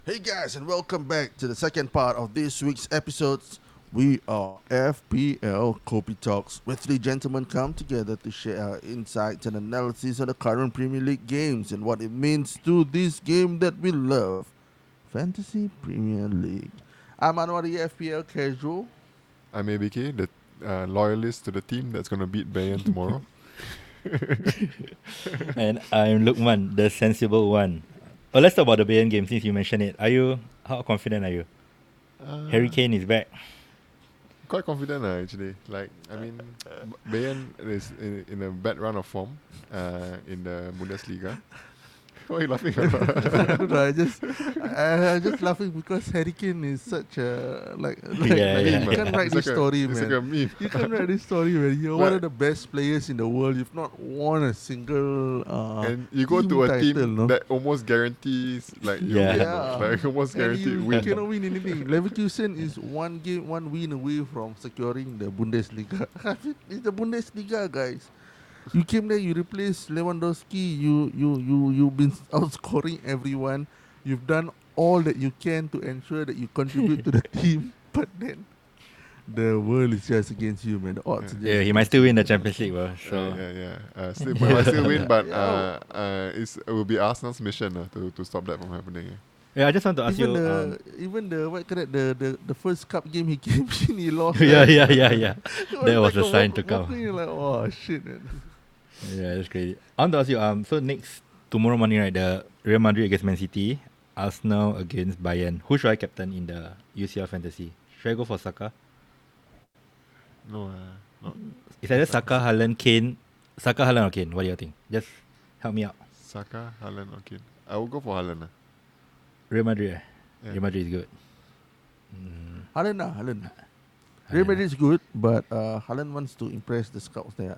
Hey guys, and welcome back to the second part of this week's episodes. We are FPL Kopi Talks, where three gentlemen come together to share our insights and analysis on the current Premier League games and what it means to this game that we love, Fantasy Premier League. I'm Anwar, the FPL casual. I'm ABK, the loyalist to the team that's going to beat Bayern tomorrow. And I'm Lukman, the sensible one. Oh, let's talk about the Bayern game since you mentioned it. How confident are you? Harry Kane is back. Quite confident actually. Bayern is in a bad run of form in the Bundesliga. Why are you laughing about? I'm just laughing because Harry Kane is such a Yeah. you can't write this story, It's man. like a meme. You can't write this story, man. You're one of the best players in the world. You've not won a single And you go to a title, team no? that almost guarantees like you Yeah. win, Yeah. like almost And guaranteed you win. cannot win anything. Leverkusen is one win away from securing the Bundesliga. It's the Bundesliga, guys. You came there, you replaced Lewandowski, you've been outscoring everyone. You've done all that you can to ensure that you contribute to the team, but then the world is just against you, man. The odds. Yeah. Yeah, he might still win the Champions League, bro. So Still, might still win, but Yeah. it will be Arsenal's mission to stop that from happening. yeah, I just want to ask Even you. even the what correct the first cup game he came in, he lost. Yeah. It That was like a sign to come. You're like, oh shit, man. Yeah, that's crazy. I want to ask you. So tomorrow morning, right? The Real Madrid against Man City, Arsenal against Bayern. Who should I captain in the UCL fantasy? Should I go for Saka? No, not It's either Saka, Haaland, Kane. Saka, Haaland, or Kane. What do you think? Just help me out. Saka, Haaland, okay. I will go for Haaland. Real Madrid. Yeah. Real Madrid is good. Haaland. Real Madrid is good, but Haaland wants to impress the scouts there.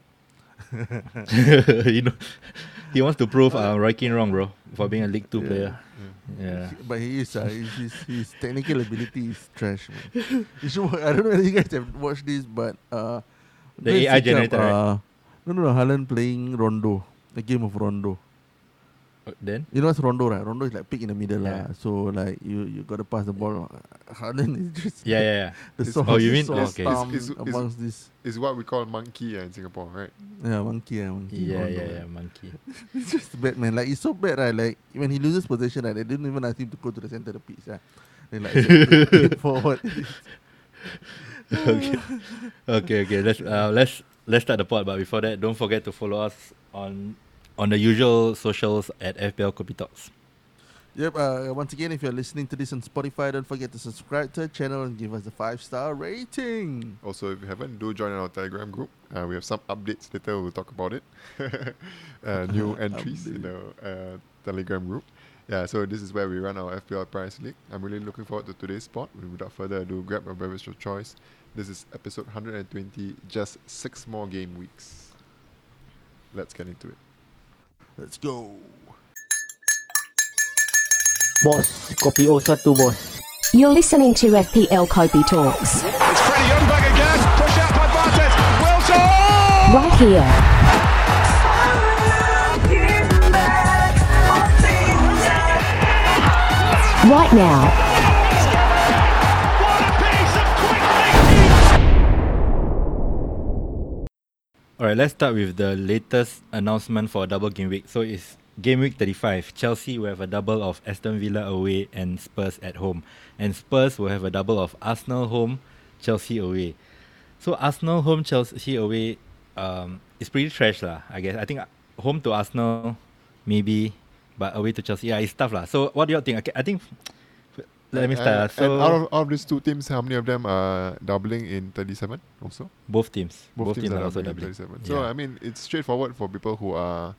you know, he wants to prove Roy Keane wrong, bro, for being a League Two Yeah. player. Yeah. But he is. His technical ability is trash, man. You should, I don't know whether you guys have watched this, but The go and AI search up, generator, right? No, Haaland playing Rondo, the game of Rondo. Then You know what's Rondo, right? Rondo is like pick in the middle, Yeah. lah. So like you got to pass the ball. Haaland is just yeah. the It's- soft, oh, you mean- soft okay. arm It's- amongst this. It's what we call monkey in Singapore, right? Monkey. Yeah, Rondo. monkey. It's just bad, man. Like, it's so bad, right? Like, when he loses possession, right, they didn't even ask him to go to the center of the pitch. Right? They like, forward. Okay. Let's start the pod. But before that, don't forget to follow us on the usual socials at FPL Kopi Talks. Yep. Once again, if you're listening to this on Spotify, don't forget to subscribe to our channel and give us a 5-star rating. Also, if you haven't, do join our Telegram group. We have some updates later. We'll talk about it. New entries in the Telegram group. Yeah, so this is where we run our FPL Prize League. I'm really looking forward to today's spot. Without further ado, grab a beverage of choice. This is episode 120, just 6 more game weeks. Let's get into it. Let's go. Bos, kopi O1 bos. You're listening to FPL Kobe Talks, It's Freddie Youngberg again. Push out by Bartes. Wilson! right here. Right now. What a piece of quick thinking! Alright, let's start with the latest announcement for double game week. So it's game week 35. Chelsea will have a double of Aston Villa away and Spurs at home. And Spurs will have a double of Arsenal home, Chelsea away. So Arsenal home, Chelsea away is pretty trash lah, I guess. I think home to Arsenal, maybe, but away to Chelsea, yeah, it's tough lah. So what do you think? I think, let me start. And out of these two teams, how many of them are doubling in 37 also? Both teams. Both teams are also doubling in doubling. 37. So, Yeah. I mean, it's straightforward for people who are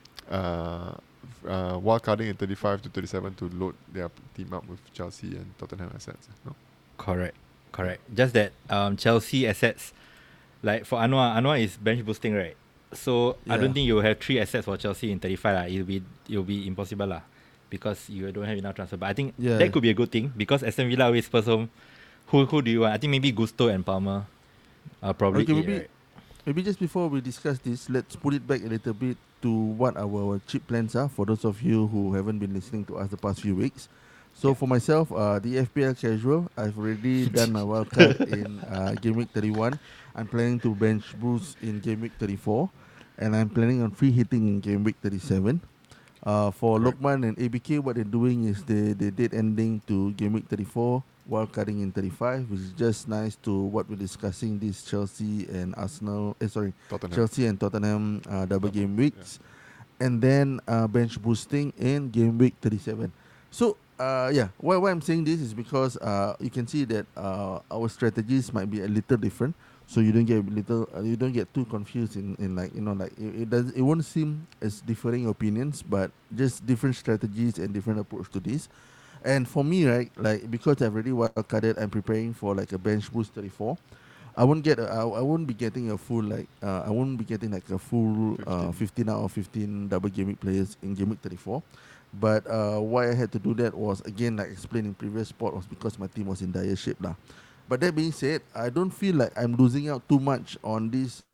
wildcarding in 35 to 37 to load their team up with Chelsea and Tottenham assets. No? Correct. Just that Chelsea assets, like for Anwar is bench boosting, right? So I don't Yeah. think you will have 3 assets for Chelsea in 35 lah. It'll be impossible lah, because you don't have enough transfer. But I think Yeah. that could be a good thing, because Aston Villa away Spurs home. Who do you want? I think maybe Gusto and Palmer are probably Okay, it, maybe right? Maybe just before we discuss this, let's put it back a little bit to what our cheap plans are for those of you who haven't been listening to us the past few weeks. So for myself, the FPL casual, I've already done my wildcard in game week 31. I'm planning to bench Bruce in game week 34, and I'm planning on free hitting in game week 37. For Correct. Lokman and ABK, what they're doing is they did ending to game week 34, wildcarding in 35, which is just nice to what we're discussing this Chelsea and Arsenal. Tottenham. Chelsea and Tottenham double game Yeah. weeks, and then bench boosting in game week 37. So why I'm saying this is because you can see that our strategies might be a little different, so you don't get too confused in like it won't seem as differing opinions, but just different strategies and different approach to this. And for me, right, like because I've already wildcarded, I'm preparing for like a bench boost 34. I won't be getting a full I won't be getting like a full 15 out of 15 double game week players in game week 34. But why I had to do that was, again, like explained in previous spot, was because my team was in dire shape lah. But that being said, I don't feel like I'm losing out too much on this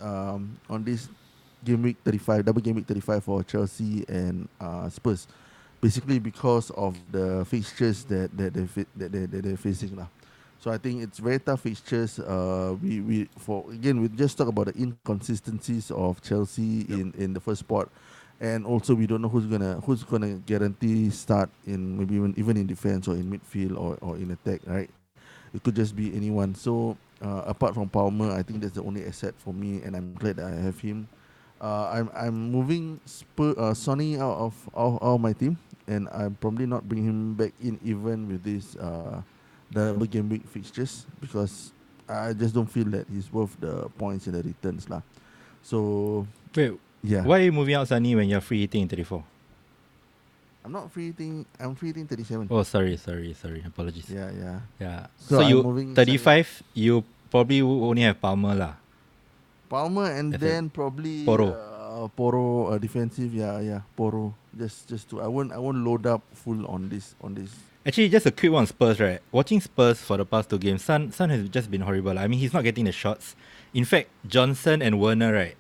game week 35 double game week 35 for Chelsea and Spurs, basically because of the fixtures that they're facing lah. So I think it's very tough fixtures. We just talk about the inconsistencies of Chelsea in the first spot, and also we don't know who's gonna guarantee start in maybe even in defense or in midfield or in attack, right? It could just be anyone. So apart from Palmer, I think that's the only asset for me, and I'm glad that I have him. I'm moving Sonny out of my team, and I'm probably not bringing him back in even with this double game week fixtures, because I just don't feel that he's worth the points and the returns lah. So Wait, yeah, why are you moving out Sunny when you're free hitting in 34? I'm not free hitting. I'm free hitting 37. Oh, sorry. Apologies. Yeah. So So I'm you moving 35, you probably only have Palmer lah. Palmer and That's then probably Poro defensive. Yeah. Poro. Just to I won't load up full on this. Actually, just a quick one on Spurs, right? Watching Spurs for the past two games, Son has just been horrible. I mean, he's not getting the shots. In fact, Johnson and Werner, right?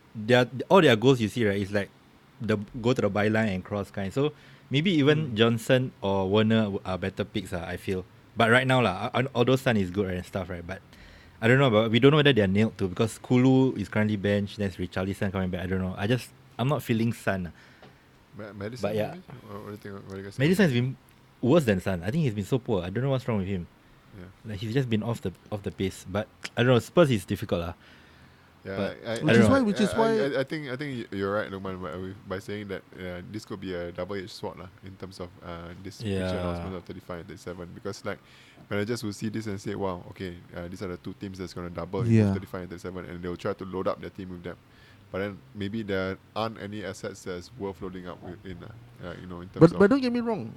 All their goals you see, right, is like go to the byline and cross kind. So maybe even Johnson or Werner are better picks, I feel. But right now, although Son is good and stuff, right? But I don't know, but we don't know whether they're nailed to, because Kulu is currently benched. There's Richarlison coming back. I don't know. I'm not feeling Son. Madison, But yeah. maybe? What do you think? What do you guys think? Madison has been worse than Son. I think he's been so poor. I don't know what's wrong with him. Yeah. Like he's just been off the pace. But I don't know. Spurs is difficult lah. Yeah, But Which is why. I think you're right, Luqman, by saying that this could be a double-edged sword lah, in terms of this Yeah. fixture announcement of 35 and 37, because like managers will see this and say, wow, okay, these are the two teams that's going to double in Yeah. 35 and 37, and they'll try to load up their team with them. But then maybe there aren't any assets that's worth loading up in terms of. But don't get me wrong.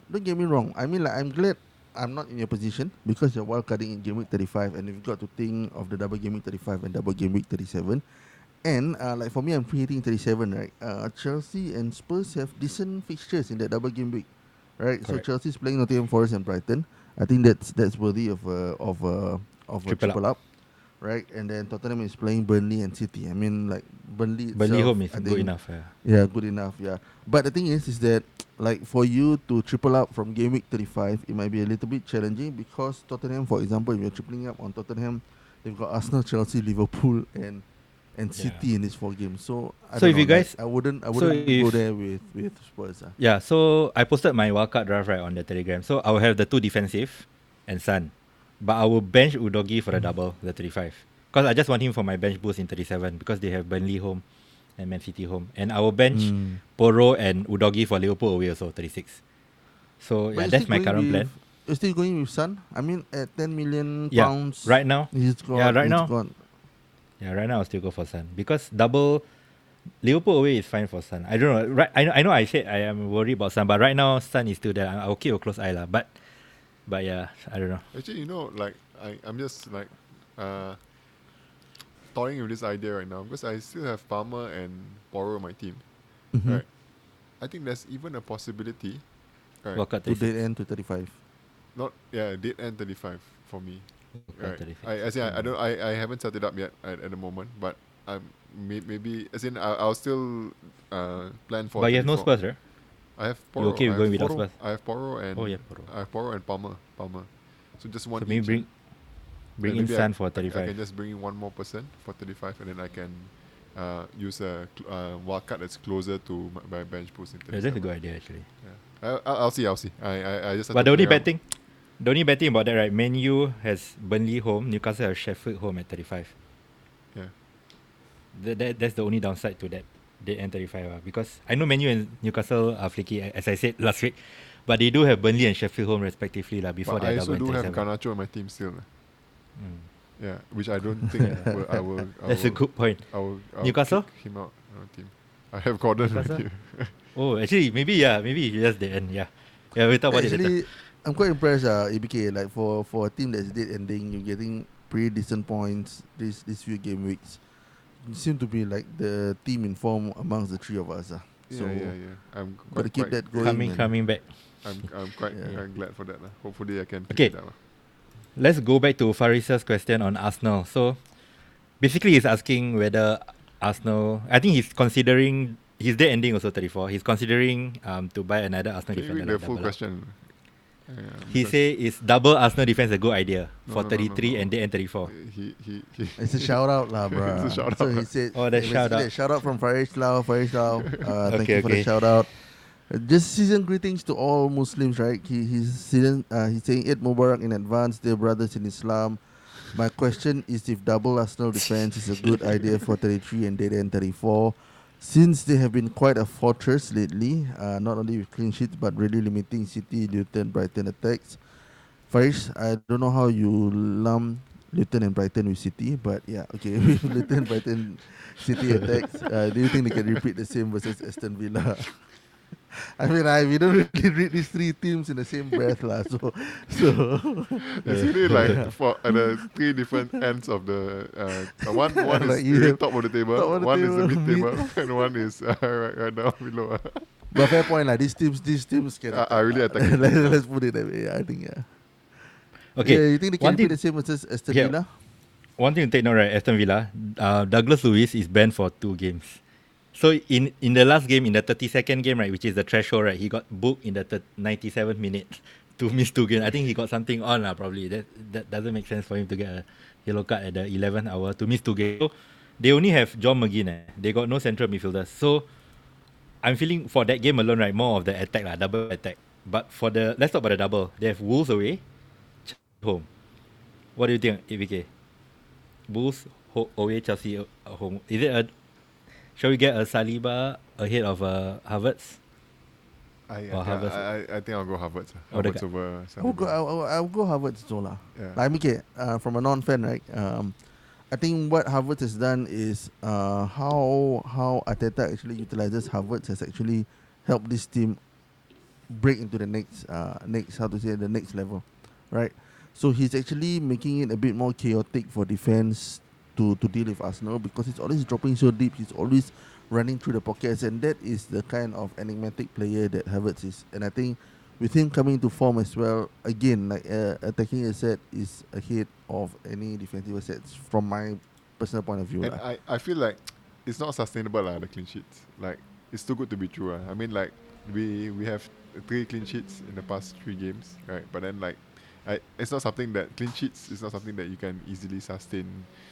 I mean, like, I'm glad I'm not in your position, because you're wildcarding in game week 35, and you've got to think of the double game week 35 and double game week 37. And like for me, I'm free hitting 37, right? Chelsea and Spurs have decent fixtures in that double game week, right? Correct. So Chelsea's playing Nottingham Forest and Brighton. I think that's worthy of a triple up, right? And then Tottenham is playing Burnley and City. I mean, like Burnley home is I good think- enough. Yeah, good enough. Yeah, but the thing is that like for you to triple up from game week 35, it might be a little bit challenging, because Tottenham, for example, if you're tripling up on Tottenham, they've got Arsenal, Chelsea, Liverpool, and City in these 4 games. So So if you guys- I wouldn't go if- there with Spurs. Yeah, so I posted my wildcard draft right on the Telegram. So I will have the 2 defensive and Son. But I will bench Udogi for the double, the 35. Because I just want him for my bench boost in 37, because they have Burnley home and Man City home. And I will bench Poro and Udogi for Liverpool away also, 36. So But yeah, you're that's still my going current with- plan. You're still going with Son? I mean, at 10 million Yeah, pounds. right now. He's got, Yeah, right he's now. got- Yeah, right now I'll still go for Son. Because double Liverpool away is fine for Son. I don't know. Right, I know I said I am worried about Son, but right now Son is still there. I'll keep a close eye lah. But yeah, I don't know. Actually, like I'm just like toying with this idea right now, because I still have Palmer and Poro on my team. Mhm. Right. I think there's even a possibility. Right. Wildcard to 36. dead end to 35. Not dead end 35 for me. Wildcard Right. 36. I haven't set it up yet at the moment, but maybe as in I'll still plan for. But you have no 34. Spurs, right? I have You Porro. okay with going without Porro, Spurs? I have Porro and Oh, yeah, Porro. I have Porro and Palmer. So just one. So maybe each. bring And in maybe Sun for I 35. can just bring in one more person for 35, and then I can use a wildcard that's closer to my bench boost in 37. Yeah, that's a good idea actually. Yeah. I'll see. I just. Have But to the only play bad thing, about that, right? Man U has Burnley home, Newcastle has Sheffield home at 35. Yeah. That's the only downside to that dead end 35. Because I know Man U and Newcastle are flaky, as I said last week, but they do have Burnley and Sheffield home respectively before But their I double also and do have 37. Garnacho in my team still. Mm. Yeah, which I don't think I will. That's a good point. I'll Newcastle? kick him out on our team. I have Gordon in my Newcastle? team. Oh, actually, maybe just the end. Yeah, we'll talk about it later. Actually, I'm quite impressed, ABK. Like for a team that's dead ending, you're getting pretty decent points these few game weeks. You seem to be like the team in form amongst the three of us. So yeah. I'm gotta quite, keep that going. man. Coming back. I'm quite Yeah. glad for that. Hopefully I can keep Okay. it up. Let's go back to Faris's question on Arsenal. So, basically, he's asking whether Arsenal. I think he's considering. He's dead ending also 34. He's considering to buy another Arsenal Can you defender. read the like full double up. question? He say is double Arsenal defense a good idea for No, 33 and dead end 34. He It's a shout out, lah, bro. It's a shout So out. he said, Oh, that's shout basically out. a shout out from Farish Lau. Thank Okay, you for the okay. shout out. Just season greetings to all Muslims, right? He's saying Eid Mubarak in advance, dear brothers in Islam. My question is if double Arsenal defense is a good idea for 33 and dead end 34. Since they have been quite a fortress lately, not only with clean sheets but really limiting City, Luton, Brighton attacks. Farish, I don't know how you lump Luton and Brighton with City, but yeah, okay, with Luton, Brighton, City attacks, do you think they can repeat the same versus Aston Villa? I mean, we don't really read these three teams in the same breath, lah. So It's really like for the three different ends of the one Like is you really have top of the table, top of the one is the table, mid table, and one is right down below. but fair point, like these teams can. I really attack, attack lah. it. Let's put it that way. I think Okay. Yeah, you think they can one repeat thing, the same versus Aston Yeah. Villa? one thing to take note, right? Aston Villa, Douglas Luiz is banned for 2 games. So in the last game, in the 32nd game, right, which is the threshold, right, he got booked in the 97th minute to miss 2 games. I think he got something on, probably. That doesn't make sense for him to get a yellow card at the 11th hour to miss 2 games. So they only have John McGinn. They got no central midfielders. So I'm feeling for that game alone, right, more of the attack, double attack. But let's talk about the double. They have Wolves away, Chelsea home. What do you think, ABK? Wolves away, Chelsea home. Is it shall we get a Saliba ahead of Havertz? I think I'll go Havertz. Oh, the Havertz guy. over. I'll go Havertz, Zola. Yeah. Like, okay, from a non-fan, right? I think what Havertz has done is how Arteta actually utilizes Havertz has actually helped this team break into the next the next level, right? So he's actually making it a bit more chaotic for defense to deal with Arsenal because he's always dropping so deep. He's always running through the pockets, and that is the kind of enigmatic player that Havertz is. And I think with him coming to form as well, again, like attacking asset is ahead of any defensive assets from my personal point of view. And lah. I feel like it's not sustainable, the clean sheets. Like, it's too good to be true. I mean, like, we have 3 clean sheets in the past 3 games, right? But then, like, it's not something that clean sheets is not something that you can easily sustain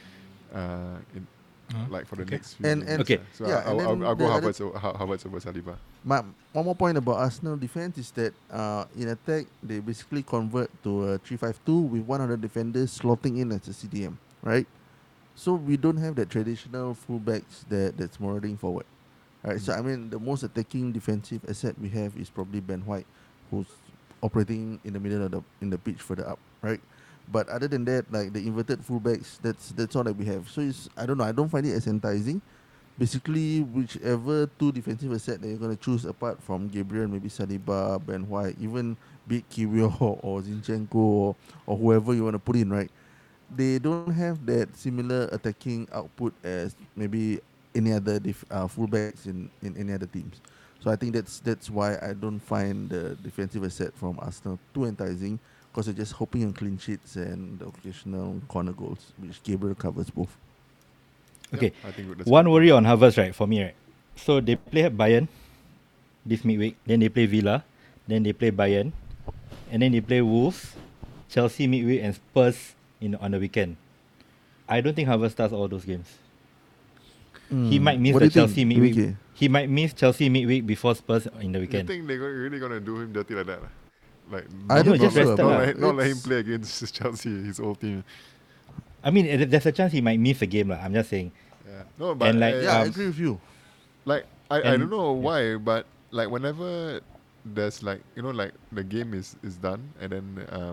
like for the next few And- games. and- Okay. So Yeah, and I'll then go the other- Havertz over Saliba. One more point about Arsenal defense is that in attack they basically convert to a 3-5-2 with 100 defenders slotting in as a CDM, right? So we don't have that traditional fullbacks that's marauding forward, right? So I mean the most attacking defensive asset we have is probably Ben White, who's operating in the middle of the pitch further up, right? But other than that, like the inverted fullbacks, that's all that we have. So I don't know. I don't find it as enticing. Basically, whichever 2 defensive assets that you're going to choose apart from Gabriel, maybe Saliba, Ben White, even Big Kiwior or Zinchenko or whoever you want to put in, right? They don't have that similar attacking output as maybe any other fullbacks in any other teams. So I think that's why I don't find the defensive asset from Arsenal too enticing, because they're just hoping on clean sheets and the occasional corner goals, which Gabriel covers both. Okay. I think that's One worry on Havertz, right, for me, right? So they play at Bayern. this midweek. Then they play Villa. Then they play Bayern. And then they play Wolves, Chelsea midweek, and Spurs on the weekend. I don't think Havertz starts all those games. He might miss What the do you think, Chelsea midweek. Enrique? He might miss Chelsea midweek before Spurs in the You weekend. think they're really gonna do him dirty like that? Like, I don't just know, rested bro. lah. not let him It's- play against Chelsea, his old team. I mean, there's a chance he might miss a game. I'm just saying. Yeah. No, but And, like, Yeah, I Um, agree with you. like I and- don't know why, but like whenever there's like like the game is done and then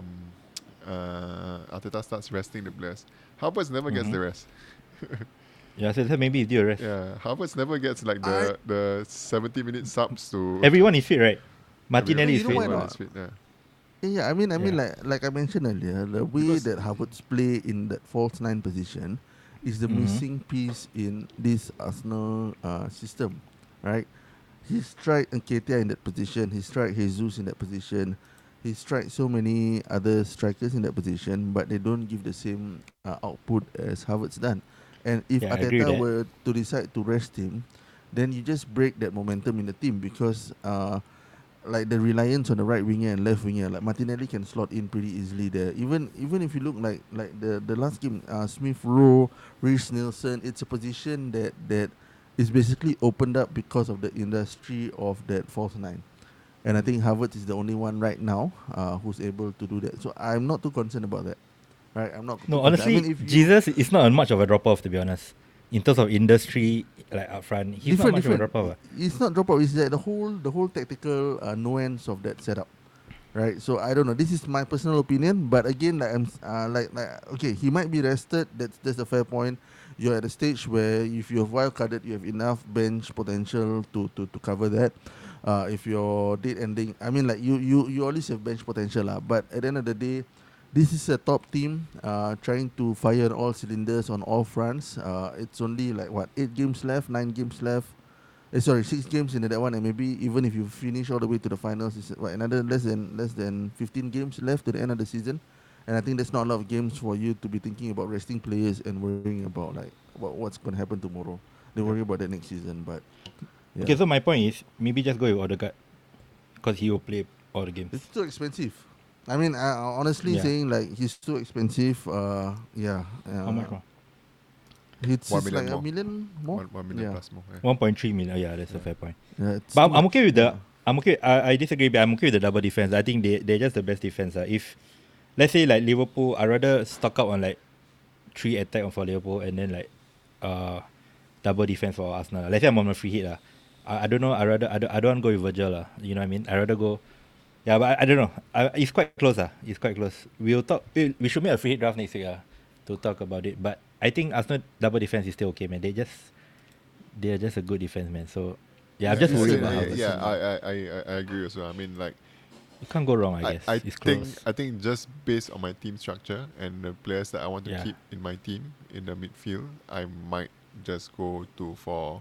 Arteta starts resting the players, Havertz never gets the rest. Yeah, so maybe he's due a rest. Yeah, Havertz never gets like the 70-minute subs to Everyone is fit, right? Martinelli You is know fit. why everyone not? is fit, yeah. Yeah, I mean, Yeah. like I mentioned earlier, the way Because- that Havertz play in that false nine position is the Mhm. missing piece in this Arsenal system, right? He's tried Nketiah in that position. He's tried Jesus in that position. He's tried so many other strikers in that position, but they don't give the same output as Havertz done. And if Yeah, I agree with Arteta that. were to decide to rest him, then you just break that momentum in the team because like the reliance on the right winger and left winger, like Martinelli can slot in pretty easily there. Even if you look like the last game, Smith Rowe, Reece Nelson, it's a position that is basically opened up because of the industry of that false nine. And I think Havertz is the only one right now who's able to do that. So I'm not too concerned about that. Right? I'm not. No, too concerned. honestly, I mean, if you- Jesus is not much of a drop off, to be honest. In terms of industry, like up front, he's not much of a drop off. It's not drop off. It's like the whole tactical nuance of that setup, right? So I don't know. This is my personal opinion, but again, like I'm like okay, he might be rested. That's a fair point. You're at a stage where if you're wildcarded, you have enough bench potential to cover that. If you're dead ending, I mean, like you always have bench potential, but at the end of the day, this is a top team trying to fire on all cylinders on all fronts. It's only like 8 games left, 9 games left. 6 games in that one, and maybe even if you finish all the way to the finals, it's another less than 15 games left to the end of the season. And I think there's not a lot of games for you to be thinking about resting players and worrying about what's going to happen tomorrow. They worry about that next season, but yeah. Okay, so my point is maybe just go with Odegaard because he will play all the games. It's too expensive. I mean, honestly Yeah. saying like he's too expensive. Yeah. How much more? It's 1 like million a more. million more. 1 million Yeah. plus more. Yeah. 1.3 million. Yeah, that's a fair point. Yeah, it's But too I'm much. okay with the. Yeah. I'm okay. I disagree, but I'm okay with the double defense. I think they're just the best defense. If let's say like Liverpool, I rather stock up on like 3 attack for Liverpool and then like double defense for Arsenal. Let's say I'm on a free hit lah. I don't know. I don't want to go with Virgil lah. You know what I mean? I rather go. Yeah, but I don't know. It's quite close It's quite close. We'll talk. We should make a free hit draft next week to talk about it. But I think Arsenal double defense is still okay, man. They're just a good defense, man. So yeah, I'm just worried about Havertz. I agree as well. I mean, like You can't go wrong, I guess. I It's close. think just based on my team structure and the players that I want to Yeah. keep in my team in the midfield, I might just go for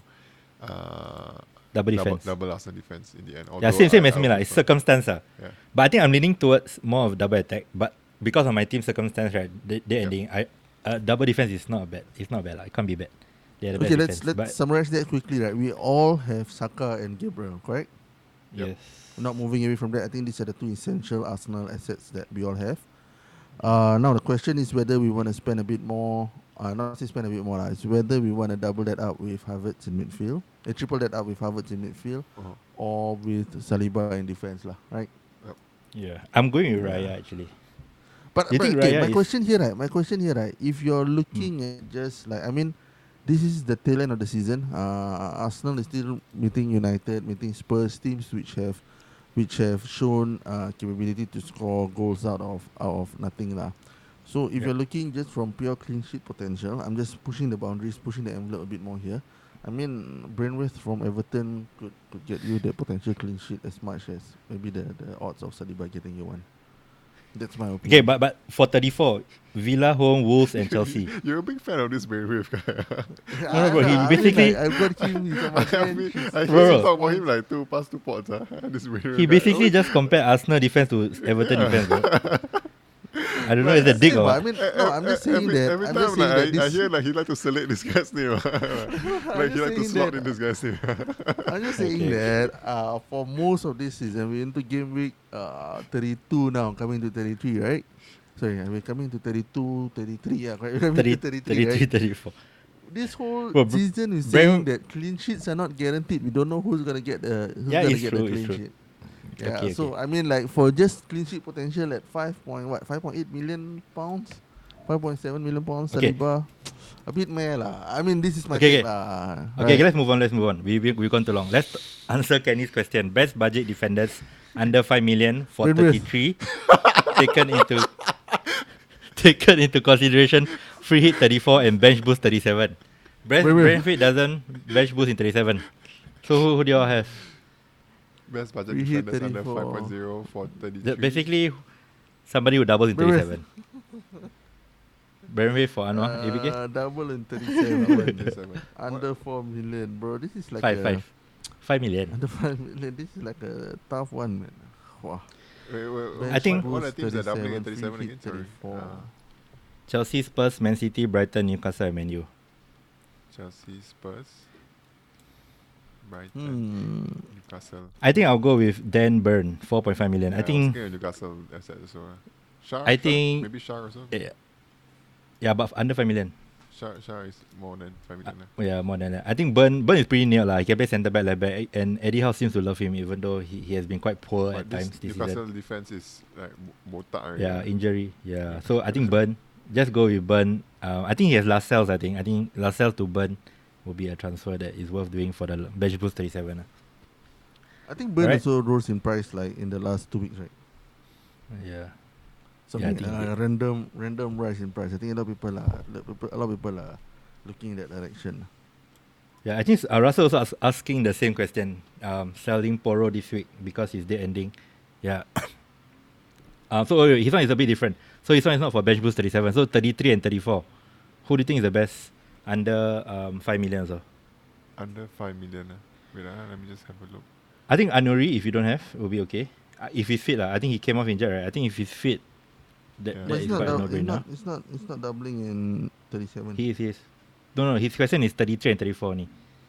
Double defense. double Arsenal defense in the end. Yeah, Although same I- as me I lah. would It's prefer- circumstance Yeah. But I think I'm leaning towards more of double attack. But because of my team circumstance, right, they ending. Double defense is not bad. It's not bad. It can't be bad. They're the Okay, best let's defense. summarize that quickly. Right, we all have Saka and Gabriel, correct? But Yep. yes. We're not moving away from that. I think these are the two essential Arsenal assets that we all have. Now the question is whether we want to spend a bit more. Not say spend a bit more. It's whether we want to double that up with Havertz in midfield, triple that up with Havertz in midfield, Uh-huh. or with Saliba in defense, lah. Right? Yeah. I'm going with Raya actually. But, You but think okay, Raya my is- question here, right? If you're looking at just like, I mean, this is the tail end of the season. Arsenal is still meeting United, meeting Spurs, teams which have shown capability to score goals out of nothing lah. So if Yeah. you're looking just from pure clean sheet potential, I'm just pushing the boundaries, pushing the envelope a bit more here. I mean, Brainworth from Everton could get you the potential clean sheet as much as maybe the odds of Saliba getting you one. That's my Okay, opinion. but for 34, Villa, home, Wolves, and Chelsea. You're a big fan of this Brainwave guy. No, bro, he basically- I've got him. He's on my bench. I Bro. hear you talk about him like past two pods. This Brainwave He guy. basically just compared Arsenal defense to Everton defense. Bro. I don't know if it's a dig or But I what. mean, no, I'm just saying that. Every I'm time just saying that I this. hear like he like to select this guy's name. Like he just like to saying slot that- in this guy's name. I'm just saying that for most of this season, we're into game week 32 now, coming to 33, right? Sorry, we're coming to 32, 33. Yeah, right? We're coming to 33, 33, right? 34. This whole Well, season is Brem- saying that clean sheets are not guaranteed. We don't know who's gonna get the Yeah, gonna it's get true, the it's clean true. sheet. Yeah, Okay, so okay. I mean, like for just clean sheet potential at 5.8 million pounds, 5.7 million pounds. Okay. Saliba, a bit meh lah. I mean, this is my Okay, take okay. lah. Okay, let's move on. We've gone too long. Let's answer Kenny's question. Best budget defenders under 5 million for Brentford. 33 taken into consideration. Free hit 34 and bench boost 37. Brentford. Brentford doesn't bench boost in 37. So who do y'all have? Best budget We hit defenders under 34. 5.0 for 33. Basically, somebody who doubles in Brentford. 37. Brentford for Anwar, ABK? Double in 37. 37. Under 4 million, bro. This is like 5 million. Under 5 million. This is like a tough one, man. Wow. Wait, I think- what are the teams that are doubling at 37, 37 free again? hit Sorry. 34. Chelsea, Spurs, Man City, Brighton, Newcastle, and Man U. Chelsea, Spurs, Brighton, Newcastle. I think I'll go with Dan Burn, 4.5 million. Yeah, I think, was thinking of Newcastle asset as well. Shah, I think- maybe Shah also. yeah, but under 5 million. Shah is more than 5 million. Yeah, more than that. I think Burn is pretty near lah. He can play centre back, left back, and Eddie Howe seems to love him, even though he has been quite poor But at times this Newcastle season. defense is like botak already. Yeah, injury. Yeah, so I think Burn. Just go with Burn. I think he has Lascelles. I think Lascelles to Burn will be a transfer that is worth doing for the bench boost 37. I think Burn Right. also rose in price like in the last 2 weeks, right? Yeah. Something think random rise in price. I think a lot of people are looking in that direction. Yeah, I think Russell also asking the same question. Selling Poro this week because he's dead ending. Yeah. So his one is a bit different. So his one is not for bench boost 37. So 33 and 34. Who do you think is the best under 5 million also? Under 5 million. Wait, let me just have a look. I think Anuri, if you don't have, will be okay. If he's fit, I think he came off injured, right? I think if he's fit, that, Yeah. that But is it's not, quite a dou- no-brainer. it's not doubling in 37. He is. No, his question is 33 and 34 only.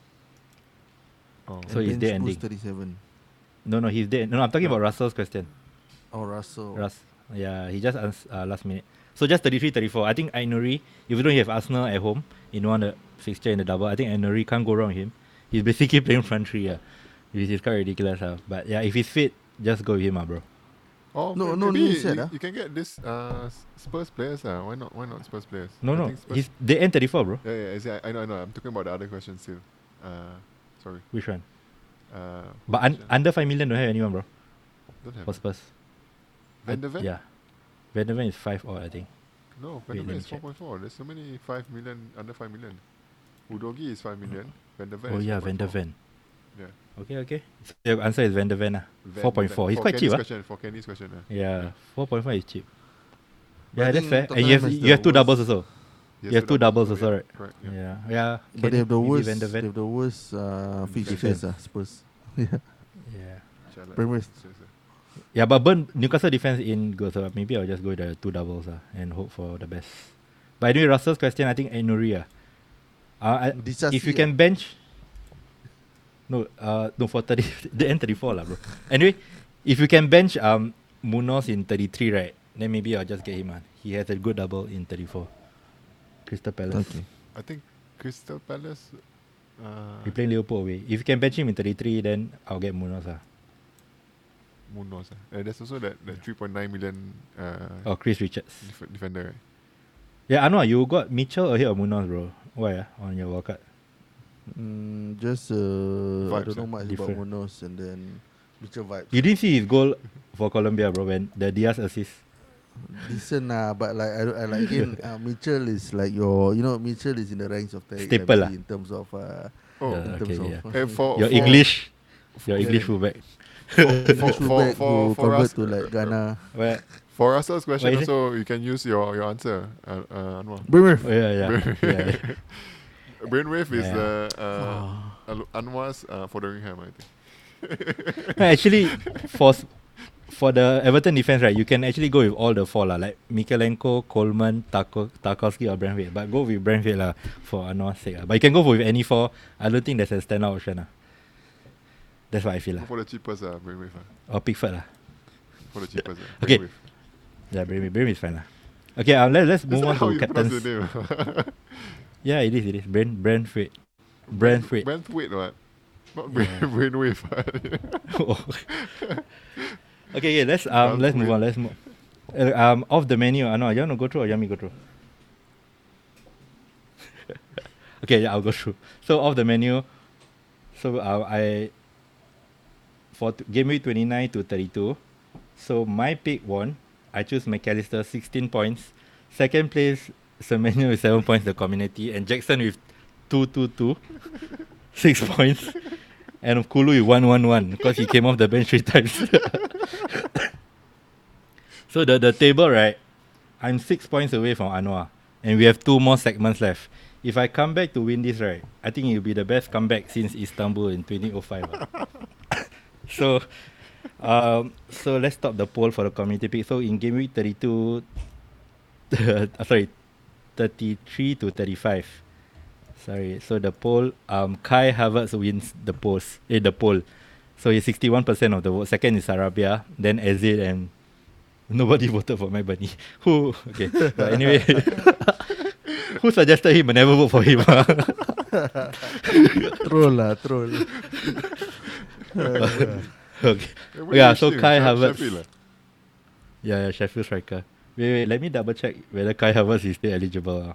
Oh, So And he's bench dead boost ending. 37. No, he's dead. No, I'm talking about Russell's question. Oh, Russell. Yeah, he just asked last minute. So just 33, 34. I think Ainuri, if you don't have Arsenal at home in one of the fixture in the double, I think Ainuri can't go wrong with him. He's basically playing front three, which is quite ridiculous. But yeah, if he's fit, just go with him, bro. Oh, No, maybe no, he said, you can get this Spurs players. Why not Spurs players? I No, think Spurs- he's they end 34, bro. Yeah, I know. I'm talking about the other question still. Sorry. Which one? What But question? under 5 million, don't have anyone, bro, Don't have. for Spurs. Van de Ven? Yeah. Van de Ven is 5 odd, I think. No, Van de Wait, Ven let me is check. 4.4. There's so many 5 million, under 5 million. Udogi is 5 million. Van de Ven Oh is yeah, 4.4. Van de Ven. Yeah. Okay. So your answer is Van de Ven. Van 4.4. de He's Ven. quite cheap, For Kenny's question. Yeah, 4.5 is cheap. But I Yeah, that's think fair. And Tottenham you have has you have the two doubles worst- also. Yes, You have two doubles yeah. also, right? Correct. Yeah. Yeah. But they have the Maybe worst. Van de They Ven. have the worst fixtures. Defense. Spurs. Yeah. Yeah. Charlotte. Premier- Yeah, but Burn Newcastle defense in good, so maybe I'll just go with the two doubles and hope for the best. But anyway, Russell's question, I think Ainuri. If you can bench, no, for 30, the end 34 lah, bro. Anyway, if you can bench Munoz in 33, right? Then maybe I'll just get him. He has a good double in 34. Crystal Palace. Okay. I think Crystal Palace. We playing Liverpool away. If you can bench him in 33, then I'll get Munoz. Munoz. There's also that 3.9 million Or Chris Richards. defender. Right? Yeah, Anwar, you got Mitchell ahead of Munoz, bro. Why on your wildcard? Just I Vibes, don't know much different. about Munoz and then Mitchell vibes. You didn't see his goal for Colombia, bro, when the Diaz assist. Decent but like I like again Mitchell is like Mitchell is in the ranks of Tariq Staple Lamptey in terms of Oh, Yeah. in terms okay, of And for Your for- English Yeah. fullback. English fullback who for convert us, to like Ghana. Where? For Russell's question What is it? also, you can use your answer, Anwar. Bremer. Oh, yeah. Brainwave is Yeah. Anwar's Fotheringham, I think. Actually, for the Everton defense, right, you can actually go with all the four lah, like Mikalenko, Coleman, Tarkowski or Brentford. But go with Brentford lah for Anwar's sake. But you can go with any four. I don't think there's a standout option lah. That's what I feel lah. For the cheapest, Brainwave. Or Pickford lah. For the cheapest. Okay. Brainwave. Yeah, Brainwave is fine lah. Okay, let's move on How to you pronounce captains. the name? Yeah, it is. Brentford. Brentford, what? Not Brainwave. Oh. Okay, let's move on. Let's move. Off the menu. No, you want to go through or you want me to go through? Okay, yeah, I'll go through. So off the menu. So for game week 29 to 32. So my pick won. I choose McAllister 16 points. Second place Semenyo with 7 points. The community and Jackson with 2 6 points. And Kulu with 1 because he came off the bench 3 times. So the table, right? I'm 6 points away from Anwar, and we have 2 more segments left. If I come back to win this, right, I think it will be the best comeback since Istanbul in 2005. So let's stop the poll for the community pick. So in game week 32, 33 to 35. Sorry. So the poll, Kai Havertz wins the poll. So he's 61% of the vote. Second is Sarabia, then Eze, and nobody voted for my bunny. Who? Okay. But anyway, who suggested him? I never vote for him. Troll. Okay. Yeah. So Kai Havertz. Yeah, Sheffield striker. Wait. Let me double check whether Kai Havertz is still eligible.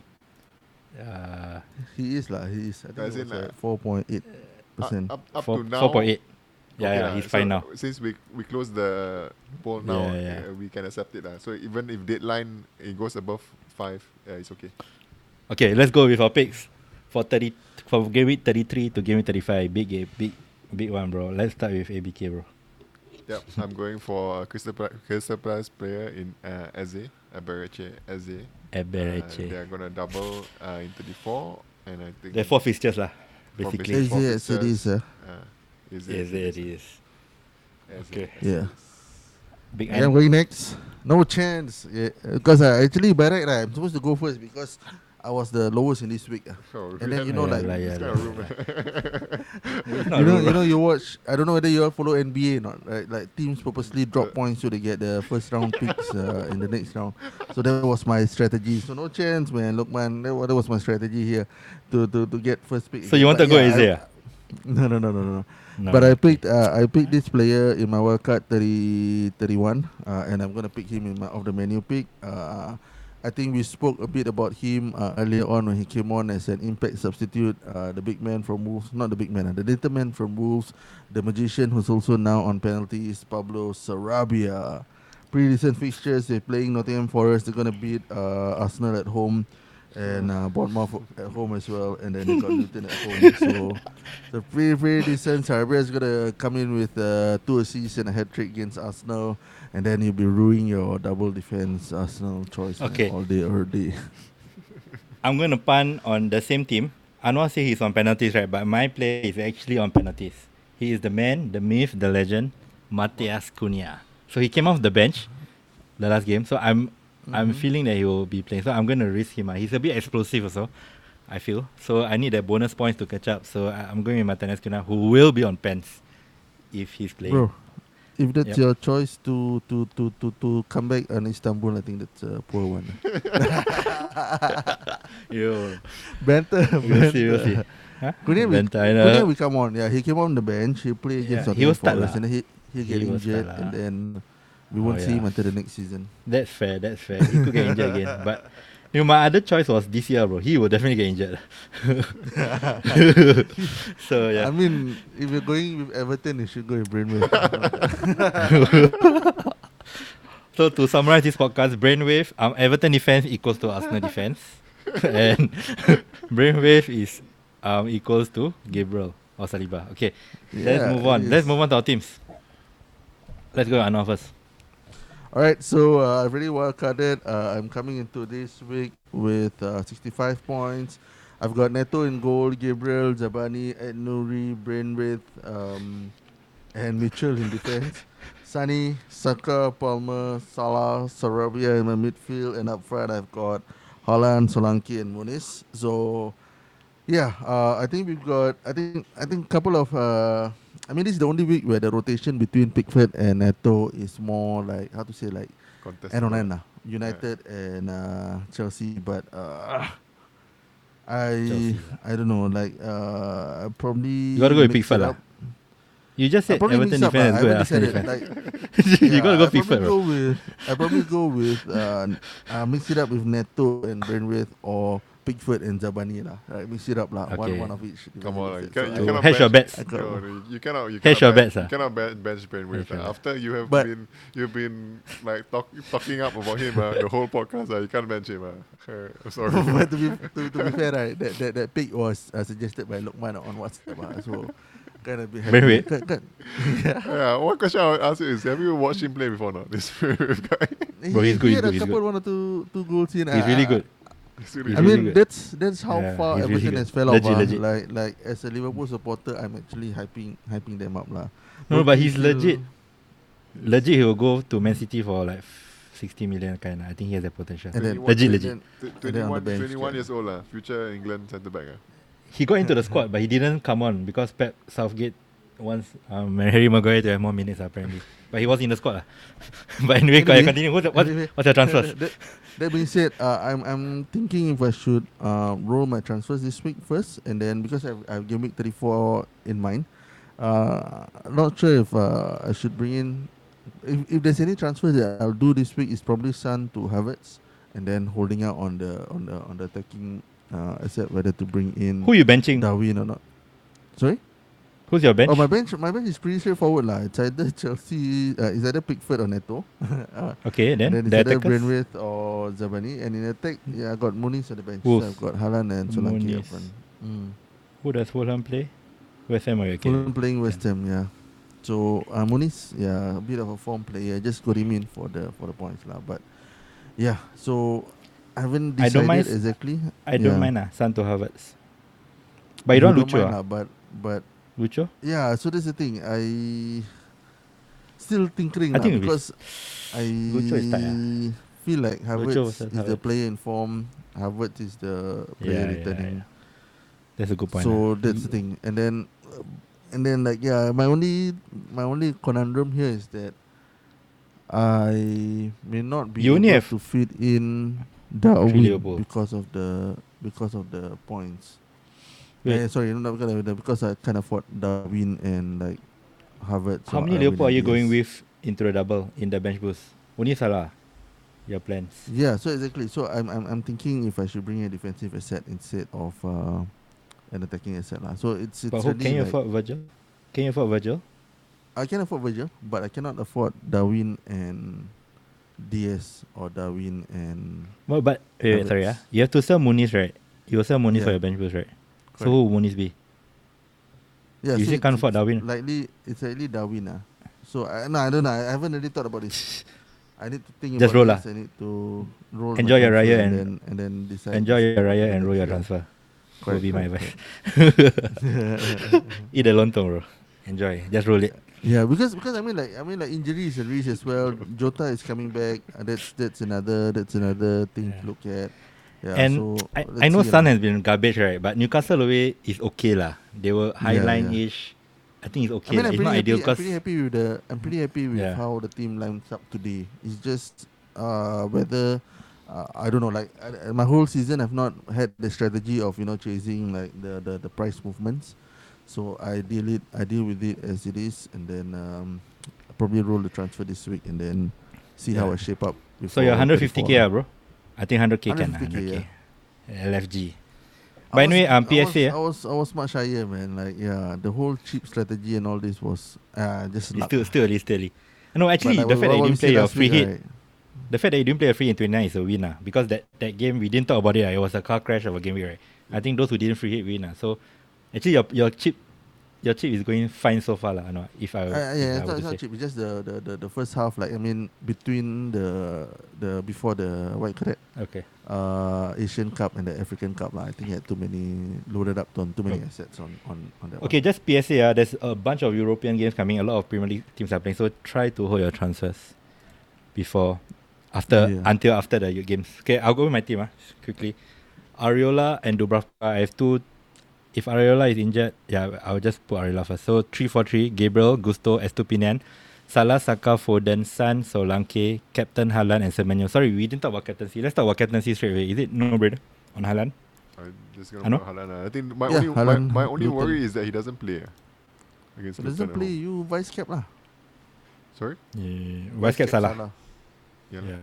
He is lah. He is. I think As it in, was 4.8%. Up to now. 4.8. Yeah, he's fine now. Since we close the poll now, Yeah. we can accept it. So even if deadline it goes above 5, it's okay. Okay, let's go with our picks for game week 33 to game week 35. Big one, bro. Let's start with ABK, bro. Yep, I'm going for Crystal Palace player in Eze, Eberechi Eze. They are gonna double in 34, and I think There are 4 fixtures lah, basically. Four Yes, it is. Yes, it is. Okay. Yeah. Big Yeah, I'm going next. No chance. Yeah, because actually by right, I'm supposed to go first because I was the lowest in this week. Oh, And then this kind of room. you watch. I don't know whether you all follow NBA or not. Right? Like teams purposely drop points so they get the first round picks in the next round. So that was my strategy. So no chance, man. Look, man, that was my strategy here to get first pick. So you want to go Eze? No. No. But I picked this player in my wildcard 31, and I'm gonna pick him in my off the menu pick. I think we spoke a bit about him earlier on when he came on as an impact substitute. The big man from Wolves, not the big man, the little man from Wolves, the magician who's also now on penalties, Pablo Sarabia. Pretty decent fixtures. They're playing Nottingham Forest. They're gonna beat Arsenal at home. And Bournemouth at home as well, and then they got Luton at home. So pretty decent. Sarabia is gonna come in with 2 assists and a hat trick against Arsenal, and then you'll be ruining your double defense Arsenal choice all day every day. I'm gonna punt on the same team. Anwar say he's on penalties, right? But my player is actually on penalties. He is the man, the myth, the legend, Matheus Cunha. So he came off the bench the last game. So I'm feeling that he will be playing. So I'm going to risk him. He's a bit explosive also, I feel. So I need the bonus points to catch up. So I'm going with Matheus Cunha, who will be on pens if he's playing. Bro, if that's your choice to come back in Istanbul, I think that's a poor one. Yo. Banter. We'll see. Huh? Cunha will come on. Yeah, he came on the bench. He played against he was Forest, and then he get injured, and then we won't see him until the next season. That's fair. He could get injured again. But my other choice was this year, bro. He will definitely get injured. So, yeah. I mean, if you're going with Everton, you should go with Brainwave. So, to summarize this podcast, Brainwave, Everton defense equals to Arsenal defense. And Brainwave is equals to Gabriel or Saliba. Okay, let's move on. Let's move on to our teams. Let's go Anwar first. Alright, so I've already wildcarded. I'm coming into this week with 65 points. I've got Neto in goal, Gabriel, Zabani, Ed Nouri, Brainwave, and Mitchell in defense. Sani, Saka, Palmer, Salah, Sarabia in my midfield, and up front I've got Haaland, Solanke, and Muniz. So yeah, I think we've got. I think couple of. I mean, this is the only week where the rotation between Pickford and Neto is more like, how to say, like Contest. end on end lah. United and Chelsea, but Chelsea. I don't know, like probably You gotta go with mix Pickford it lah. up. You just said Probably Everton mix up defense lah. is good. I Arsenal already said it. defense. Like, You gotta go I Pickford, bro. probably go with mix it up with Neto and Brentford or Pickford and Zabani lah. Right, mix it up lah. Okay. One of each. Come on, So you I- cannot hedge your bench- bets. No, you cannot. You Hedge cannot your bench- bets, ah. You cannot bench Brentford. Hedge your bets. After you have But- you've been like talking up about him the whole podcast. You can't bench him. I'm sorry. But to be fair, right, that pick was suggested by Lokman on WhatsApp. So kind of be happy. Brentford? Yeah, one question I would ask you is: have you watched him play before? Not this guy. Bro, he's good, He he's had a good, he's couple, good. one or two goals in. He's really good. He's really He's I good. really mean, good. that's how Yeah, far he's really Everton good. has fell Legit, off. legit. Like as a Liverpool supporter, I'm actually hyping them up lah. No, but he's Still- legit. Legit, he will go to Man City for like 60 million kind. I think he has the potential. And then, 21 Legit, and legit. then- and then on the 21, bench, 21 yeah. years old, future England centre back. He got into the squad, but he didn't come on because Pep Southgate wants Harry Maguire to have more minutes apparently. But he was in the squad. But anyway, Anyway, continue. What's anyway, your transfers? That being said, I'm thinking if I should roll my transfers this week first, and then because I've game week 34 in mind, not sure if I should bring in. If there's any transfers that I'll do this week, is probably Son to Havertz, and then holding out on the attacking asset whether to bring in Who you benching? Darwin or not. Sorry. Who's your bench? Oh, my bench is pretty straightforward lah. It's either Chelsea, it's either Pickford or Neto. Okay, then And then the it's either attackers. Brentford or Zabani. And in attack, I got Muniz on the bench. Oof. So I've got Haaland and Solanke Muniz. up front. Who does Fulham play? West Ham or okay? Fulham playing West Ham, yeah. So Muniz, a bit of a form player. Just got him in for the points lah. But yeah, so I haven't I don't decided mind exactly. I don't mind Son to Havertz. But you don't want Lucho. mind lah, but Lucho? yeah, so that's the thing. I still tinkering I lah, think it because I Lucho is tight, feel like Havertz versus is the Havertz. player in form. Havertz is the player returning. That's a good point. So that's the thing. And then like my only conundrum here is that I may not be You only able have to fit in Liverpool. Darwin because of the points. Wait. Sorry, not because I can't afford Darwin and like Havertz. How or many Arwin Liverpool are you and going Diaz. with into the double in the bench boost? Only Salah. Your plans. Yeah, so exactly. So I'm thinking if I should bring a defensive asset instead of an attacking asset lah. So it's But who really can you like, afford Virgil? Can you afford Virgil? I can afford Virgil, but I cannot afford Darwin and Diaz or Darwin and Well, but wait, sorry. Havertz. You have to sell Muniz, right? You will sell Muniz for Yeah. your bench boost, right? So Correct. who will Muniz be? yeah. You so say can't afford it's Darwin. It's likely Darwin. So I don't know. I haven't really thought about this. I need to think Just about roll this. I need to roll. Enjoy my your transfer Raya and then decide. Enjoy your Raya and roll your Yeah. transfer. Will Correct, be my correct, advice. Eat a lontong, bro. Enjoy. Just roll it. Yeah, because I mean like injury is a risk as well. Jota is coming back. That's another thing to look at. Yeah, And so I let's know see Son lah. has been garbage, right? But Newcastle away is okay lah. They were high Yeah, line-ish. I think it's okay. I mean, It's not ideal I'm because pretty happy with I'm pretty happy with Yeah. how the team lines up today. It's just whether I don't know. Like my whole season, I've not had the strategy of chasing like the price movements. So I deal with it as it is, and then probably roll the transfer this week, and then see how Yeah. I shape up. so you're 150k, lah. bro. I think 100k can. 150K, 100k. LFG. I But anyway, was- PSA. I was much higher, man. Like the whole cheap strategy and all this was just It's luck. still early. No, actually, But the like fact that you what we didn't play said your last free week, hit, right? the fact that you didn't play a free hit in 29 is a win, because that game we didn't talk about it. It was a car crash of a game week, right? I think those who didn't free hit win. So actually, your cheap your chip is going fine so far, lah. No, if I Yeah, were it's to not say. cheap. It's just the first half. Like I mean, between the before the what you call that, Okay. Asian Cup and the African Cup, lah. I think he had too many assets on that. Okay, just PSA. There's a bunch of European games coming. A lot of Premier League teams are playing. So try to hold your transfers until after the games. Okay, I'll go with my team. Quickly, Areola and Dubravka. I have two. If Areola is injured, I'll just put Areola first. So 3-4-3, Gabriel, Gusto, Estupinian, Salah, Saka, Foden, San, Solanke, Captain Haaland, and Semenyo. Sorry, we didn't talk about captaincy. Let's talk about captaincy straight away. Is it no brainer on Haaland? I'm just I gonna know. put Haaland. I think my Haaland, only Luton. worry is that he doesn't play against So Luton doesn't at play. home. You vice cap lah. Sorry. Yeah. Vice cap Salah. Yeah. Yeah.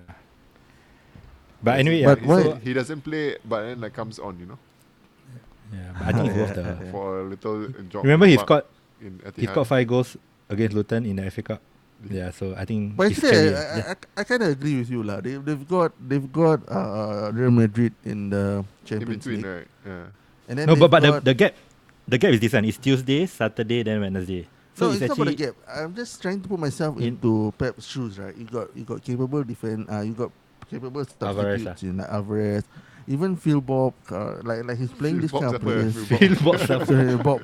But Yes, anyway, But he why- said he doesn't play, but then like comes on, yeah, but I think it's worth the. for a little job. Remember, he mark scored in he scored 5 goals against Luton in the FA Cup. Yeah, so I think. But it's actually, scary. I kind of agree with you lah. They've got Real Madrid in the in Champions between, League, right? Yeah. and then No, they've but got- the gap is decent. It's Tuesday, Saturday, then Wednesday. No, it's not about the actually gap. I'm just trying to put myself In- into Pep's shoes, right? You got capable you got capable Alvarez, substitutes in like Alvarez, even Phil Bob, like he's playing this Phil kind of Bob's players. Phil Phil Bob, Sorry, Bob.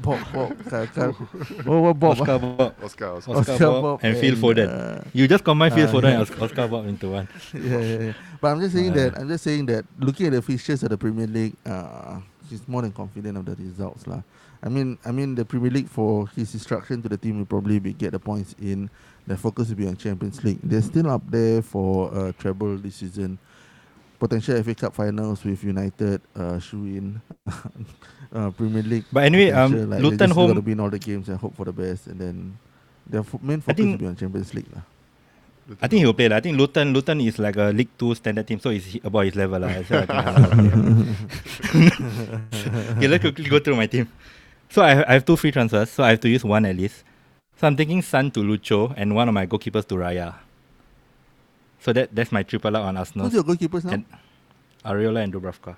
What Bob? Oscar Bob, Oscar. Oscar Bob, and Phil Foden. You just combine Phil Foden and Oscar Bob into one. Yeah. But I'm just saying that looking at the fixtures of the Premier League, he's more than confident of the results lah. I mean the Premier League, for his instruction to the team, will probably get the points in. The focus will be on Champions League. They're still up there for a treble this season. Potential FA Cup finals with United, shoe-in. Premier League. But anyway, potential, like, Luton they just home- got to win all the games and hope for the best, and then their main focus think- will be on Champions League lah. I think he will play. I think Luton is like a League 2 standard team, so it's about his level. So I think Haaland will play. Okay, let's quickly go through my team. So I have 2 free transfers, so I have to use one at least. So I'm thinking Son to Lucho and one of my goalkeepers to Raya. So that's my triple out on Arsenal. Who's your goalkeepers now? And Areola and Dubravka.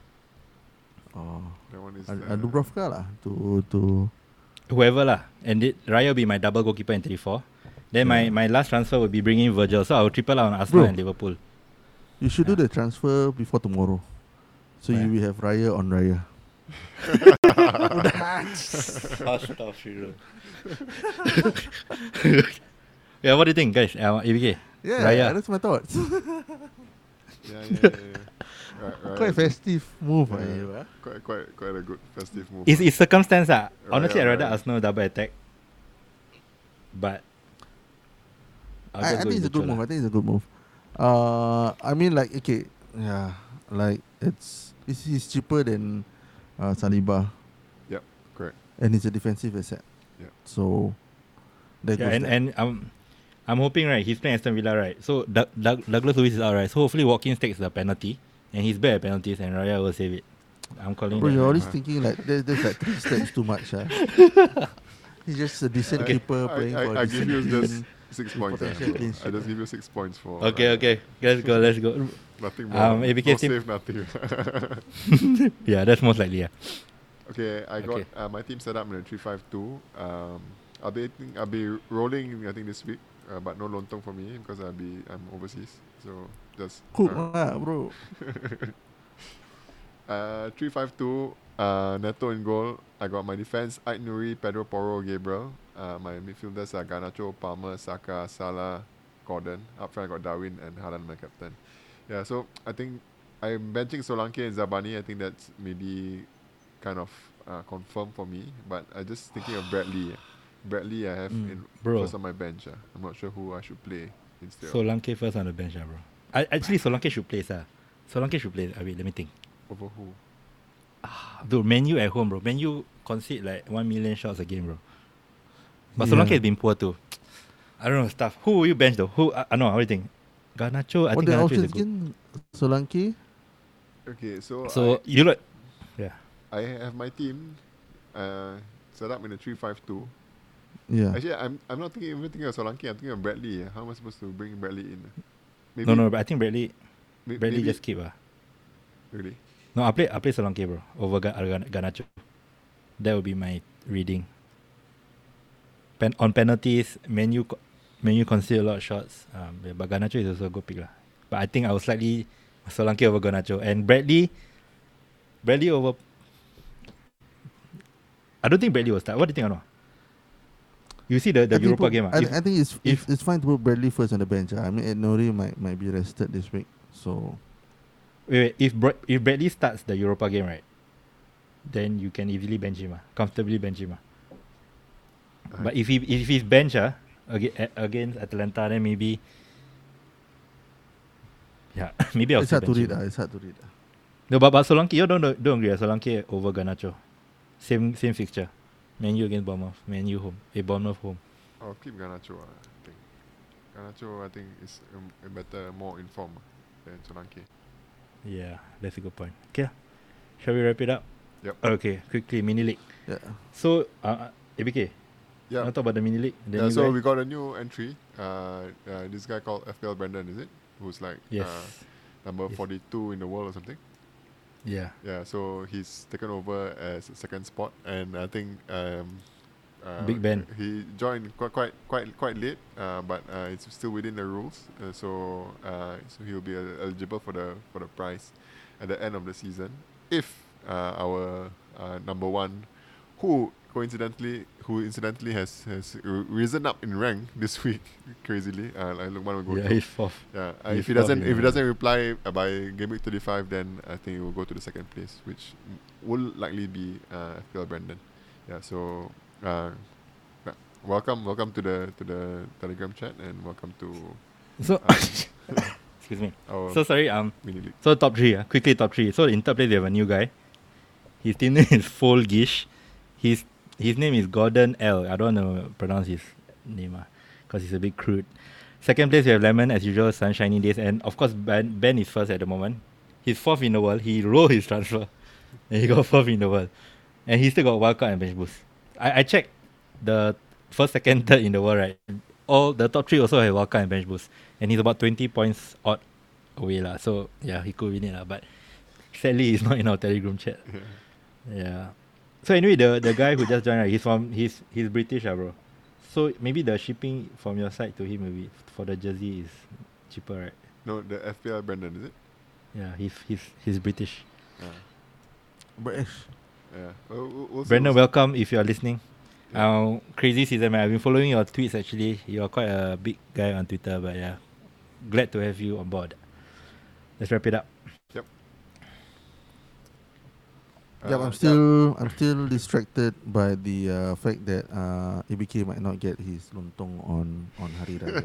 Oh, That one is Dubravka lah to Whoever lah. And Raya will be my double goalkeeper in 34. Then my last transfer will be bringing Virgil. So I will triple out on Arsenal Bro. and Liverpool. You should do the transfer before tomorrow, so Where? you will have Raya on Raya. Yeah, what do you think, guys? ABK? Yeah, Raya. that's my thoughts. Yeah. Right. Quite festive move, Yeah. Quite a good festive move. It's circumstance. Honestly, Raya, I'd rather Raya. Arsenal double attack. But I think it's a good move. I think it's a good move. I mean, like, okay, yeah, like he's cheaper than Saliba, Yep, correct. and he's a defensive asset. Yeah. So that Yeah, goes there. and I'm hoping, right, he's playing Aston Villa, right? So Douglas Luiz is out, right? So hopefully Watkins takes the penalty, and he's bad at penalties, and Raya will save it. I'm calling Bro, that. you're always thinking like there's like 3 steps too much. He's just a decent keeper playing for a I give you decent just team. 6 points. Potential clean I just give you 6 points for. Okay. Let's go. Nothing more. ABK no team. save, nothing. Yeah, that's most likely, yeah. Okay, I got Okay. my team set up in a 3-5-2. I'll be rolling I think this week, but no lontong for me because I'm overseas. So just Cook lah, bro. 3-5-2. Neto in goal. I got my defense: Ait Nuri, Pedro Porro, Gabriel. My midfielders are Garnacho, Palmer, Saka, Salah, Gordon. Up front I got Darwin and Haaland, my captain. Yeah, so I think I'm benching Solanke and Zabani. I think that's maybe kind of confirmed for me. But I just thinking of Bradley. Bradley I have in bro. first on my bench. I'm not sure who I should play instead. Solanke first on the bench, bro. Actually, Solanke should play, sir. Solanke should play. Wait, let me think. Over who? Dude, Man U at home, bro. Man U concede like 1 million shots a game, bro. But Yeah. Solanke has been poor too. I don't know stuff. Who will you bench though? Who? No, what do you think? Garnacho. I What think the Garnacho is a options good. again? Solanke. Okay, so So you look. Yeah. I have my team set up in a 3-5-2. Yeah. Actually, I'm not even thinking of Solanke. I'm thinking of Bradley. How am I supposed to bring Bradley in? Maybe, No, but I think Bradley maybe just keep. Really? No, I play Solanke, bro, over Garnacho. That would be my reading. on penalties, Menu conceded a lot of shots. But Garnacho is also a good pick lah. But I think I was slightly Solanke over Garnacho and Bradley over. I don't think Bradley will start. What do you think, Anwar? You see the Europa game? I think it's fine to put Bradley first on the bench. I mean, Ed Nori might be rested this week. So wait. If Bradley starts the Europa game, right, then you can easily bench him, comfortably bench him. But if he's bench against Atalanta, then maybe maybe I'll it's hard to read. him. It's hard to read. No, but Solanke, you don't agree. Solanke over Garnacho, same fixture. Man U against Bournemouth. Man U home. Bournemouth home. I'll keep Garnacho. I think Garnacho, I think, is a better, more informed than Solanke. Yeah, that's a good point. Okay, shall we wrap it up? Yep. Okay, quickly, mini league. Yeah. So, ABK, Yeah. want to talk about the mini league? The new So guy? we got a new entry. This guy called FPL Brandon, is it? Who's like Yes. number Yes. 42 in the world or something. Yeah. Yeah, so he's taken over as a second spot, and I think Big Ben. He joined quite late, but it's still within the rules. So he'll be eligible for the prize at the end of the season if our number one, who incidentally has risen up in rank this week crazily. Like Lukman will go Yeah, through. he's fourth. Yeah, He's if he fourth doesn't in the- reply by game week 35, then I think he will go to the second place, which will likely be FPL Brandon. Yeah, so welcome to the Telegram chat, and welcome to So, excuse me. our So sorry. mini league. So top three. Quickly top three. So in third place we have a new guy. His team name is Folgish. His name is Gordon L. I don't want to pronounce his name because he's a bit crude. Second place we have Lemon as usual, sunshiny days, and of course Ben is first at the moment. He's fourth in the world. He rolled his transfer, and he got fourth in the world, and he still got wildcard and bench boost. I checked the first, second, third in the world, right? All the top three also have wildcard and bench boost, and he's about 20 points odd away lah. So yeah, he could win it lah, but sadly he's not in our Telegram chat. Yeah. So anyway, the guy who just joined, right, he's British, bro. So maybe the shipping from your side to him maybe for the jersey is cheaper, right? No, the FPL Brandon, is it? Yeah, he's British. British. Yeah. We'll see, Brandon, we'll see. welcome if you are listening. Crazy season, man. I've been following your tweets actually. You are quite a big guy on Twitter, but yeah, glad to have you on board. Let's wrap it up. I'm still distracted by the fact that ABK might not get his lontong on Hari Raya.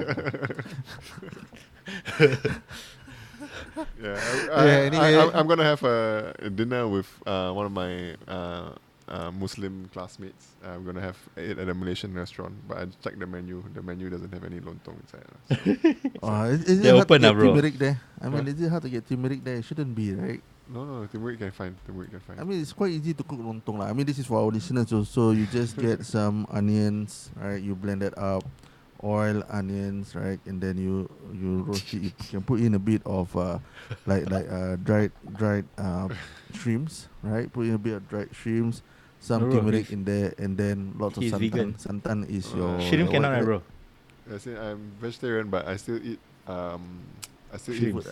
Anyway, I'm gonna have a dinner with one of my Muslim classmates. I'm gonna have it at a Malaysian restaurant, but I checked the menu. The menu doesn't have any lontong inside. Is it They're hard to open, get bro. turmeric there? I mean, Huh? is it hard to get turmeric there? It shouldn't be, right? No, Timur can find. I mean, it's quite easy to cook lontong lah. I mean, this is for our listeners also. You just get some onions, right? You blend that up, oil, onions, right? And then you roast it. You can put in a bit of dried shrimps, right? Put in a bit of dried shrimps, some No, bro, turmeric in there, and then lots of he's santan. vegan. Santan is your Shrimp your cannot, what- right, bro. I say I'm vegetarian, but I still eat Seafood,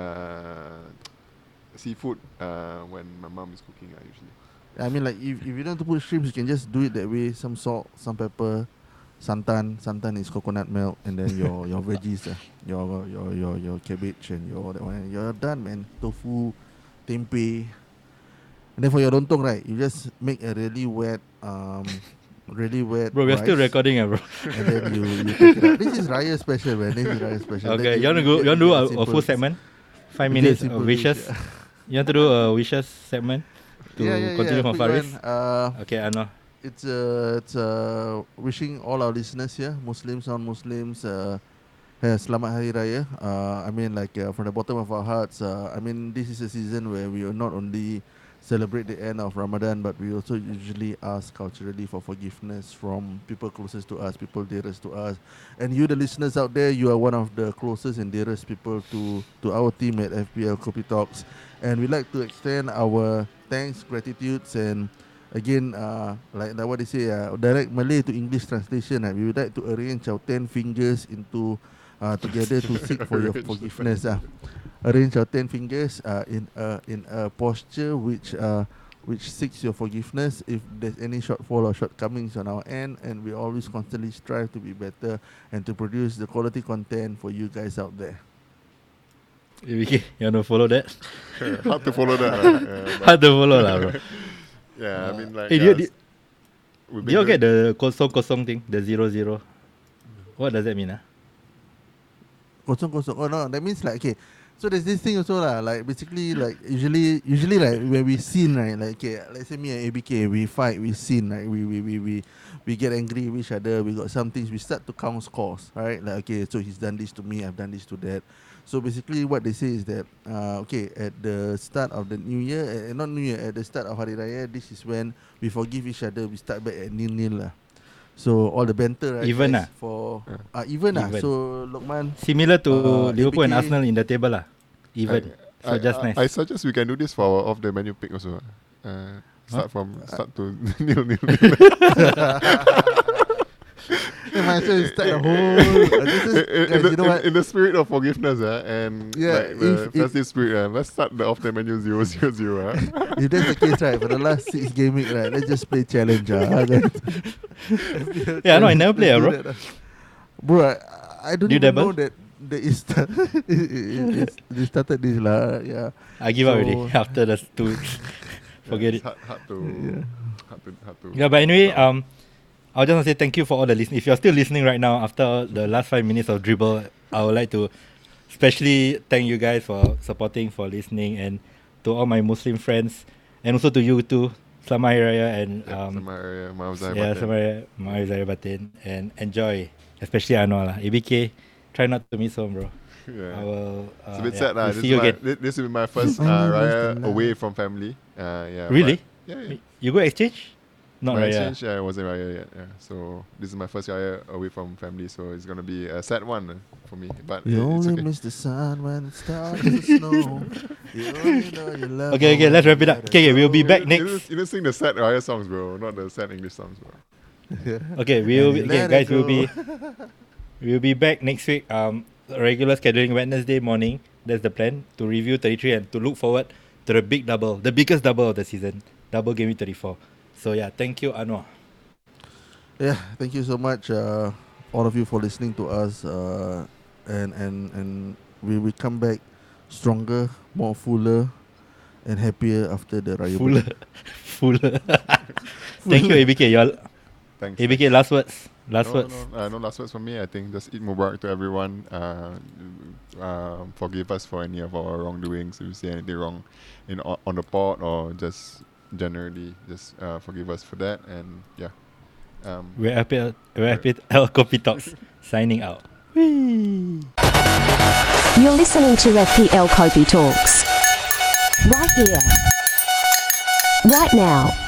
seafood when my mom is cooking. Usually. I mean, like if you don't want to put shrimps, you can just do it that way. Some salt, some pepper, santan. Santan is coconut milk, and then your veggies, your cabbage and your that one. You're done, man. Tofu, tempeh. And then for your lontong, right? You just make a really wet Bro, we're still rice, recording, bro. and then you cook it up. This is Raya special, man. This is Raya special. Okay, Let you want to get do it a simple. full segment? 5 Get minutes simple of wishes. dish, yeah. You want to do a wishes segment to continue from quick Faris? one. Okay, I know. It's wishing all our listeners here, Muslims, non-Muslims, Selamat Hari Raya. I mean, from the bottom of our hearts, I mean, this is a season where we will not only celebrate the end of Ramadan, but we also usually ask culturally for forgiveness from people closest to us, people dearest to us. And you, the listeners out there, you are one of the closest and dearest people to our team at FPL Kopi Talks. And we'd like to extend our thanks, gratitudes, and again, like what they say, direct Malay to English translation. We would like to arrange our 10 fingers into together to seek for your forgiveness. Arrange our 10 fingers in a posture which seeks your forgiveness if there's any shortfall or shortcomings on our end, and we always constantly strive to be better and to produce the quality content for you guys out there. You want to follow that? Hard to follow that. Hard to follow lah, bro. Yeah, I mean, like. Hey, do you get the kosong thing, the 0-0? What does that mean? Kosong. Oh no, that means like, okay. So there's this thing also lah, like basically like usually like when we sin, right, like okay, let's say me and ABK, we fight, we sin, like we get angry with each other, we got some things, we start to count scores, right? Like okay, so he's done this to me, I've done this to that. So basically what they say is that okay, at the start of the new year, not new year, at the start of Hari Raya, this is when we forgive each other, we start back at 0-0 lah. So all the banter, right? Even lah. For even lah. So Lokman, similar to Liverpool ABK, and Arsenal in the table lah. Even. So just nice. I suggest we can do this for our off the menu pick also. Start to 0-0. might as well start the whole. In the spirit of forgiveness, and like the festive spirit, let's start the off the menu 0-0. If that's the case, right, for the last 6 game week, right, let's just play challenge. Yeah, no, I never play, bro. Bro, I don't even know that they started this lah. Yeah. I give up already after the 2 weeks. Forget it. Hard to. Yeah, but anyway, I just want to say thank you for all the listening. If you're still listening right now after the last 5 minutes of dribble, I would like to especially thank you guys for supporting, for listening, and to all my Muslim friends, and also to you too. Selamat Hari Raya and Selamat Hari Raya Batin, and enjoy, especially Anwar lah. ABK, try not to miss home, bro. Yeah. I will. It's a bit sad lah. This will be my first Raya away from family. Really? Yeah. You go exchange? Not my Raya. exchange, it wasn't Raya yet. Yeah. So this is my first Raya away from family, so it's gonna be a sad one for me. But you it's only okay. miss the sun when it starts to snow. You only know you love. Okay, let's wrap it up. Okay, we'll be back next. You don't sing the sad Raya songs, bro, not the sad English songs, bro. Okay, we'll be back next week. Regular scheduling Wednesday morning. That's the plan, to review 33 and to look forward to the big double, the biggest double of the season, double game week 34. So yeah, thank you, Anwar. Yeah, thank you so much, all of you, for listening to us. And we will come back stronger, more fuller, and happier after the Raya. Fuller. Thank you, ABK. Thanks. ABK, last words. No last words from me. I think just Eid Mubarak to everyone. Forgive us for any of our wrongdoings. If we say anything wrong on the pod or just generally, just forgive us for that. And yeah, we're FPL Coffee Talks signing out. Whee! You're listening to FPL Kopi Talks. Right here. Right now.